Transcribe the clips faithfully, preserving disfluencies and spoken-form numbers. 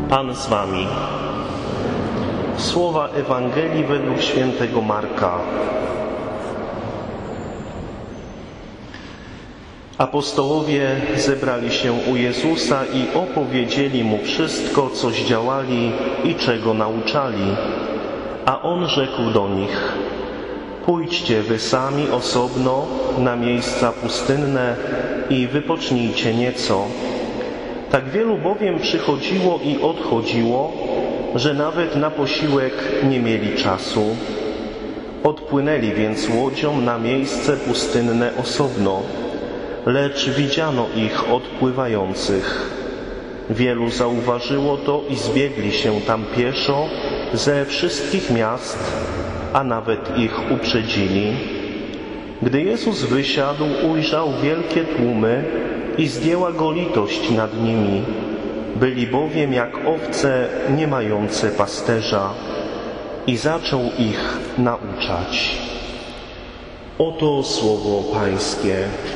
Pan z wami. Słowa Ewangelii według świętego Marka. Apostołowie zebrali się u Jezusa i opowiedzieli Mu wszystko, co zdziałali i czego nauczali. A On rzekł do nich: pójdźcie wy sami osobno na miejsca pustynne i wypocznijcie nieco. Tak wielu bowiem przychodziło i odchodziło, że nawet na posiłek nie mieli czasu. Odpłynęli więc łodzią na miejsce pustynne osobno, lecz widziano ich odpływających. Wielu zauważyło to i zbiegli się tam pieszo ze wszystkich miast, a nawet ich uprzedzili. Gdy Jezus wysiadł, ujrzał wielkie tłumy i zdjęła go litość nad nimi. Byli bowiem jak owce nie mające pasterza, i zaczął ich nauczać. Oto słowo Pańskie.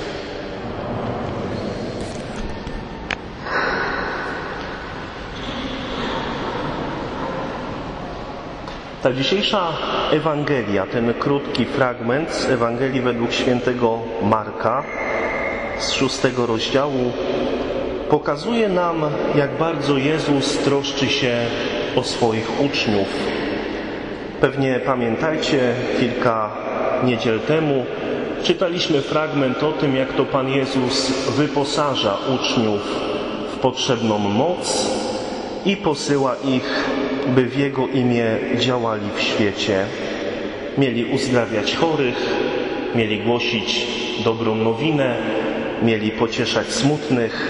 Ta dzisiejsza Ewangelia, ten krótki fragment z Ewangelii według świętego Marka z szóstego rozdziału, pokazuje nam, jak bardzo Jezus troszczy się o swoich uczniów. Pewnie pamiętajcie, kilka niedziel temu czytaliśmy fragment o tym, jak to Pan Jezus wyposaża uczniów w potrzebną moc i posyła ich, by w Jego imię działali w świecie. Mieli uzdrawiać chorych, mieli głosić dobrą nowinę, mieli pocieszać smutnych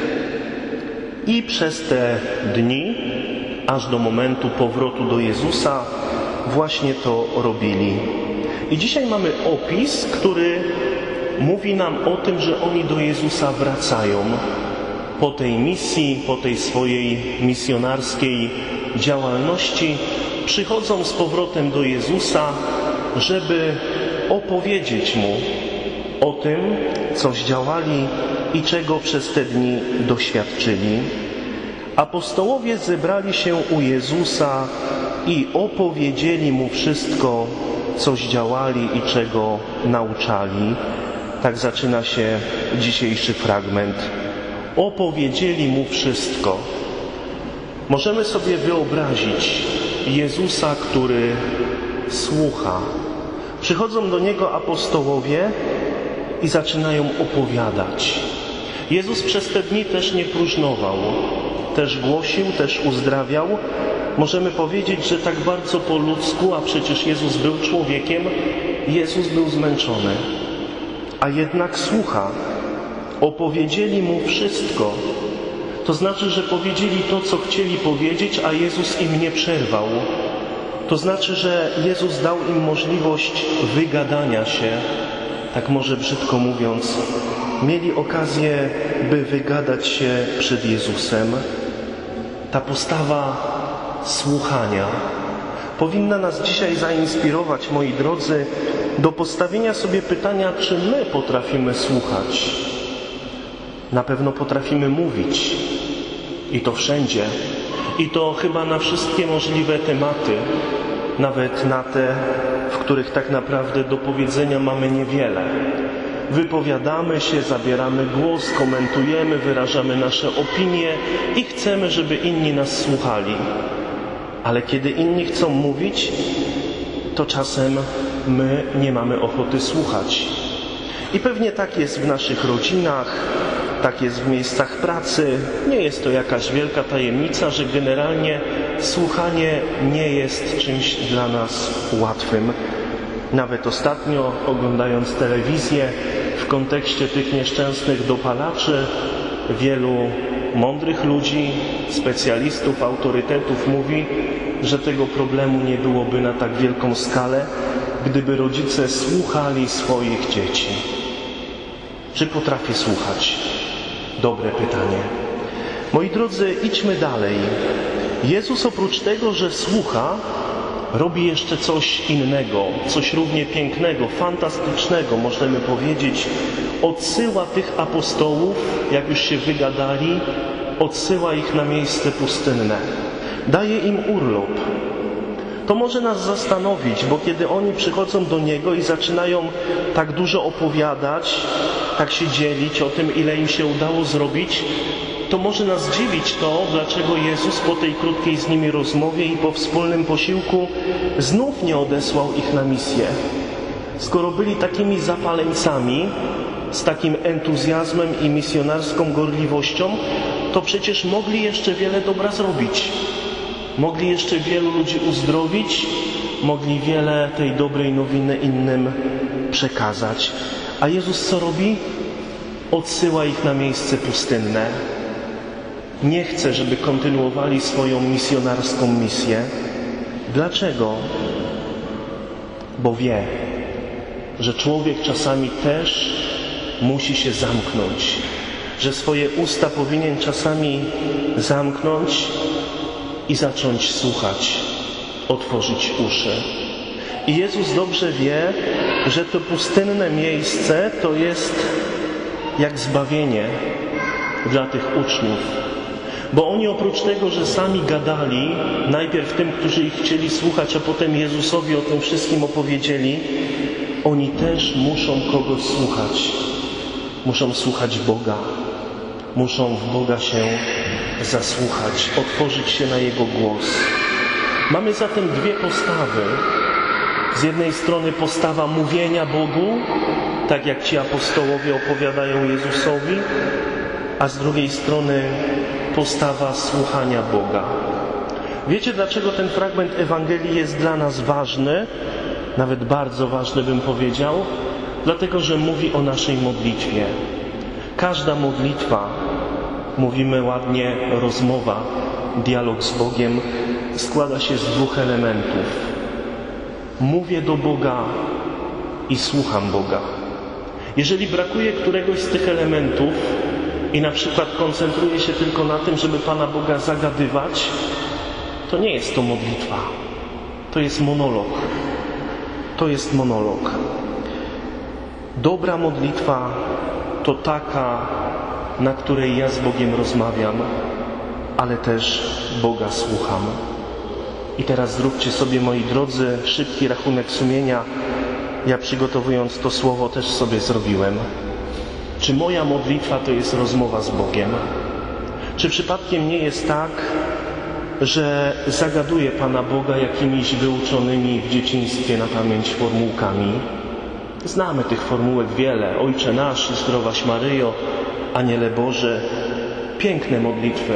i przez te dni, aż do momentu powrotu do Jezusa, właśnie to robili. I dzisiaj mamy opis, który mówi nam o tym, że oni do Jezusa wracają po tej misji, po tej swojej misjonarskiej działalności, przychodzą z powrotem do Jezusa, żeby opowiedzieć Mu o tym, co zdziałali i czego przez te dni doświadczyli. Apostołowie zebrali się u Jezusa i opowiedzieli Mu wszystko, co zdziałali i czego nauczali. Tak zaczyna się dzisiejszy fragment. Opowiedzieli Mu wszystko. Możemy sobie wyobrazić Jezusa, który słucha. Przychodzą do Niego apostołowie i zaczynają opowiadać. Jezus przez te dni też nie próżnował. Też głosił, też uzdrawiał. Możemy powiedzieć, że tak bardzo po ludzku, a przecież Jezus był człowiekiem, Jezus był zmęczony. A jednak słucha. Opowiedzieli Mu wszystko. To znaczy, że powiedzieli to, co chcieli powiedzieć, a Jezus im nie przerwał. To znaczy, że Jezus dał im możliwość wygadania się, tak może brzydko mówiąc. Mieli okazję, by wygadać się przed Jezusem. Ta postawa słuchania powinna nas dzisiaj zainspirować, moi drodzy, do postawienia sobie pytania, czy my potrafimy słuchać. Na pewno potrafimy mówić. I to wszędzie. I to chyba na wszystkie możliwe tematy. Nawet na te, w których tak naprawdę do powiedzenia mamy niewiele. Wypowiadamy się, zabieramy głos, komentujemy, wyrażamy nasze opinie i chcemy, żeby inni nas słuchali. Ale kiedy inni chcą mówić, to czasem my nie mamy ochoty słuchać. I pewnie tak jest w naszych rodzinach, tak jest w miejscach pracy. Nie jest to jakaś wielka tajemnica, że generalnie słuchanie nie jest czymś dla nas łatwym. Nawet ostatnio, oglądając telewizję, w kontekście tych nieszczęsnych dopalaczy, wielu mądrych ludzi, specjalistów, autorytetów mówi, że tego problemu nie byłoby na tak wielką skalę, gdyby rodzice słuchali swoich dzieci. Czy potrafię słuchać? Dobre pytanie. Moi drodzy, idźmy dalej. Jezus oprócz tego, że słucha, robi jeszcze coś innego, coś równie pięknego, fantastycznego, możemy powiedzieć. Odsyła tych apostołów, jak już się wygadali, odsyła ich na miejsce pustynne. daje im urlop. To może nas zastanowić, bo kiedy oni przychodzą do Niego i zaczynają tak dużo opowiadać, tak się dzielić o tym, ile im się udało zrobić, to może nas dziwić to, dlaczego Jezus po tej krótkiej z nimi rozmowie i po wspólnym posiłku znów nie odesłał ich na misję. Skoro byli takimi zapaleńcami, z takim entuzjazmem i misjonarską gorliwością, to przecież mogli jeszcze wiele dobra zrobić. Mogli jeszcze wielu ludzi uzdrowić, mogli wiele tej dobrej nowiny innym przekazać. A Jezus co robi? Odsyła ich na miejsce pustynne. Nie chce, żeby kontynuowali swoją misjonarską misję. Dlaczego? Bo wie, że człowiek czasami też musi się zamknąć, że swoje usta powinien czasami zamknąć i zacząć słuchać, otworzyć uszy. I Jezus dobrze wie, że to pustynne miejsce to jest jak zbawienie dla tych uczniów. Bo oni oprócz tego, że sami gadali, najpierw tym, którzy ich chcieli słuchać, a potem Jezusowi o tym wszystkim opowiedzieli, oni też muszą kogoś słuchać. Muszą słuchać Boga. Muszą w Boga się zasłuchać, otworzyć się na Jego głos. Mamy zatem dwie postawy. Z jednej strony postawa mówienia Bogu, tak jak ci apostołowie opowiadają Jezusowi, a z drugiej strony postawa słuchania Boga. Wiecie, dlaczego ten fragment Ewangelii jest dla nas ważny? Nawet bardzo ważny, bym powiedział. Dlatego, że mówi o naszej modlitwie. Każda modlitwa, mówimy ładnie, rozmowa, dialog z Bogiem, składa się z dwóch elementów. Mówię do Boga i słucham Boga. Jeżeli brakuje któregoś z tych elementów i na przykład koncentruję się tylko na tym, żeby Pana Boga zagadywać, to nie jest to modlitwa. To jest monolog. To jest monolog. Dobra modlitwa to taka, na której ja z Bogiem rozmawiam, ale też Boga słucham. I teraz zróbcie sobie, moi drodzy, szybki rachunek sumienia. Ja przygotowując to słowo też sobie zrobiłem. Czy moja modlitwa to jest rozmowa z Bogiem? Czy przypadkiem nie jest tak, że zagaduję Pana Boga jakimiś wyuczonymi w dzieciństwie na pamięć formułkami? Znamy tych formułek wiele. Ojcze nasz, zdrowaś Maryjo, Aniele Boży. Piękne modlitwy.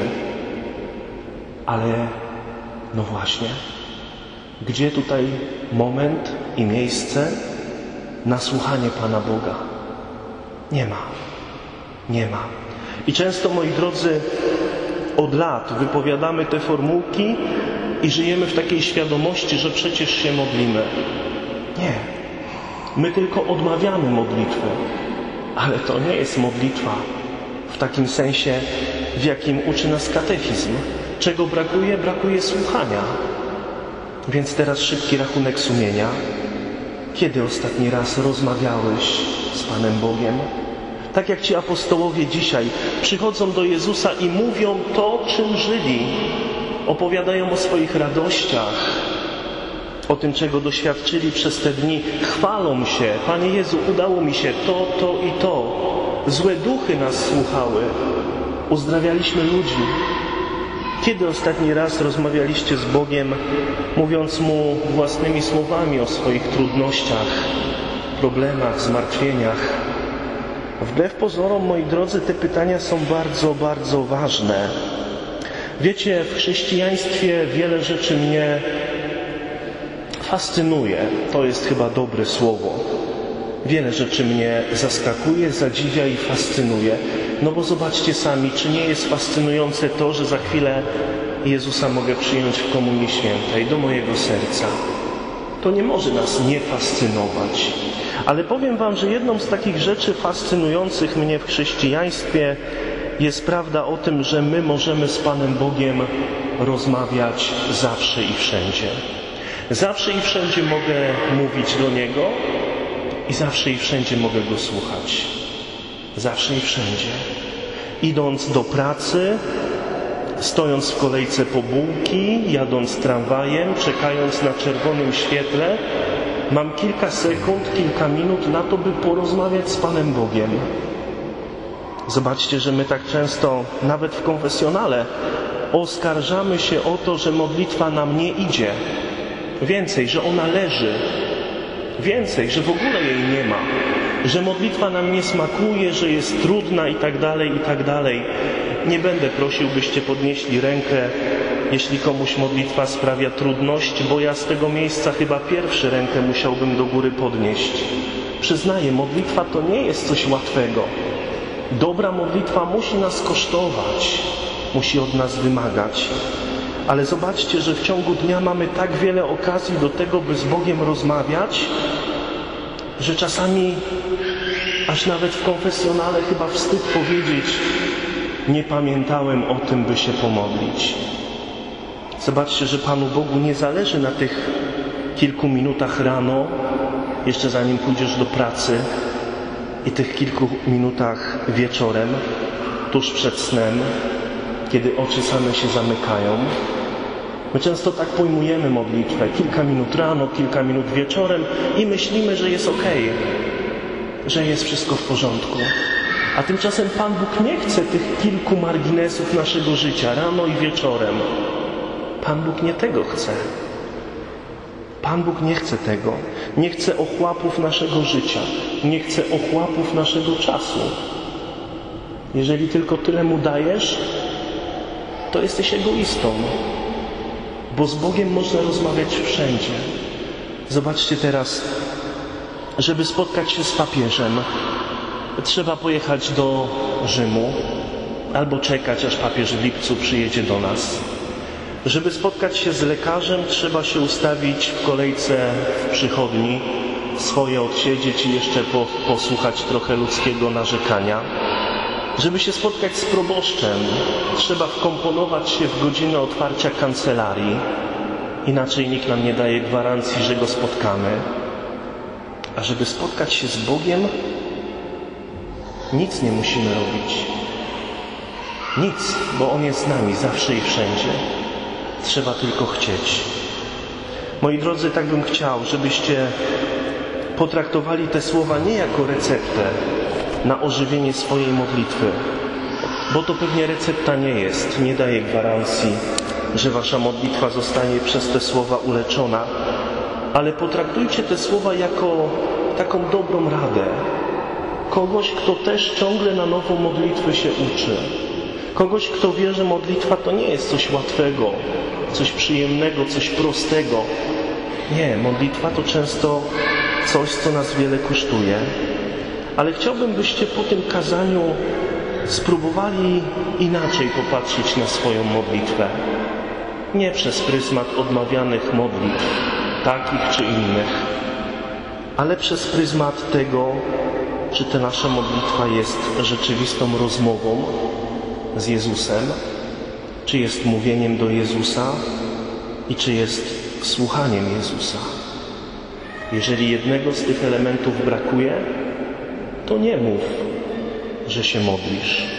Ale no właśnie, gdzie tutaj moment i miejsce na słuchanie Pana Boga? Nie ma. Nie ma. I często, moi drodzy, od lat wypowiadamy te formułki i żyjemy w takiej świadomości, że przecież się modlimy. Nie. My tylko odmawiamy modlitwy. Ale to nie jest modlitwa w takim sensie, w jakim uczy nas katechizm. Czego brakuje? Brakuje słuchania. Więc teraz szybki rachunek sumienia. Kiedy ostatni raz rozmawiałeś z Panem Bogiem? Tak jak ci apostołowie dzisiaj przychodzą do Jezusa i mówią to, czym żyli. Opowiadają o swoich radościach, o tym, czego doświadczyli przez te dni. Chwalą się. Panie Jezu, udało mi się to, to i to. Złe duchy nas słuchały. Uzdrawialiśmy ludzi. Kiedy ostatni raz rozmawialiście z Bogiem, mówiąc Mu własnymi słowami o swoich trudnościach, problemach, zmartwieniach? Wbrew pozorom, moi drodzy, te pytania są bardzo, bardzo ważne. Wiecie, w chrześcijaństwie wiele rzeczy mnie fascynuje. To jest chyba dobre słowo. Wiele rzeczy mnie zaskakuje, zadziwia i fascynuje. No bo zobaczcie sami, czy nie jest fascynujące to, że za chwilę Jezusa mogę przyjąć w Komunii Świętej do mojego serca. To nie może nas nie fascynować. Ale powiem wam, że jedną z takich rzeczy fascynujących mnie w chrześcijaństwie jest prawda o tym, że my możemy z Panem Bogiem rozmawiać zawsze i wszędzie. Zawsze i wszędzie mogę mówić do Niego i zawsze i wszędzie mogę Go słuchać. Zawsze i wszędzie. Idąc do pracy, stojąc w kolejce po bułki, jadąc tramwajem, czekając na czerwonym świetle, mam kilka sekund, kilka minut na to, by porozmawiać z Panem Bogiem. Zobaczcie, że my tak często, nawet w konfesjonale, oskarżamy się o to, że modlitwa nam nie idzie. Więcej, że ona leży. Więcej, że w ogóle jej nie ma. Że modlitwa nam nie smakuje, że jest trudna i tak dalej, i tak dalej. Nie będę prosił, byście podnieśli rękę, jeśli komuś modlitwa sprawia trudność, bo ja z tego miejsca chyba pierwszy rękę musiałbym do góry podnieść. Przyznaję, modlitwa to nie jest coś łatwego. Dobra modlitwa musi nas kosztować, musi od nas wymagać. Ale zobaczcie, że w ciągu dnia mamy tak wiele okazji do tego, by z Bogiem rozmawiać, że czasami aż nawet w konfesjonale chyba wstyd powiedzieć: nie pamiętałem o tym, by się pomodlić. Zobaczcie, że Panu Bogu nie zależy na tych kilku minutach rano, jeszcze zanim pójdziesz do pracy, i tych kilku minutach wieczorem, tuż przed snem, kiedy oczy same się zamykają. My często tak pojmujemy modlitwę. Kilka minut rano, kilka minut wieczorem i myślimy, że jest okej, że jest wszystko w porządku. A tymczasem Pan Bóg nie chce tych kilku marginesów naszego życia, rano i wieczorem. Pan Bóg nie tego chce. Pan Bóg nie chce tego. Nie chce ochłapów naszego życia. Nie chce ochłapów naszego czasu. Jeżeli tylko tyle Mu dajesz, to jesteś egoistą. Bo z Bogiem można rozmawiać wszędzie. Zobaczcie teraz, żeby spotkać się z papieżem, trzeba pojechać do Rzymu albo czekać, aż papież w lipcu przyjedzie do nas. Żeby spotkać się z lekarzem, trzeba się ustawić w kolejce w przychodni, swoje odsiedzieć i jeszcze po, posłuchać trochę ludzkiego narzekania. Żeby się spotkać z proboszczem, trzeba wkomponować się w godzinę otwarcia kancelarii. Inaczej nikt nam nie daje gwarancji, że go spotkamy. A żeby spotkać się z Bogiem, nic nie musimy robić. Nic, bo On jest z nami zawsze i wszędzie. Trzeba tylko chcieć. Moi drodzy, tak bym chciał, żebyście potraktowali te słowa nie jako receptę na ożywienie swojej modlitwy, bo to pewnie recepta nie jest, nie daje gwarancji, że wasza modlitwa zostanie przez te słowa uleczona, ale potraktujcie te słowa jako taką dobrą radę kogoś, kto też ciągle na nowo modlitwy się uczy, kogoś, kto wie, że modlitwa to nie jest coś łatwego, coś przyjemnego, coś prostego. Nie, modlitwa to często coś, co nas wiele kosztuje. Ale chciałbym, byście po tym kazaniu spróbowali inaczej popatrzeć na swoją modlitwę. Nie przez pryzmat odmawianych modlitw, takich czy innych, ale przez pryzmat tego, czy ta nasza modlitwa jest rzeczywistą rozmową z Jezusem, czy jest mówieniem do Jezusa i czy jest słuchaniem Jezusa. Jeżeli jednego z tych elementów brakuje, to nie mów, że się modlisz.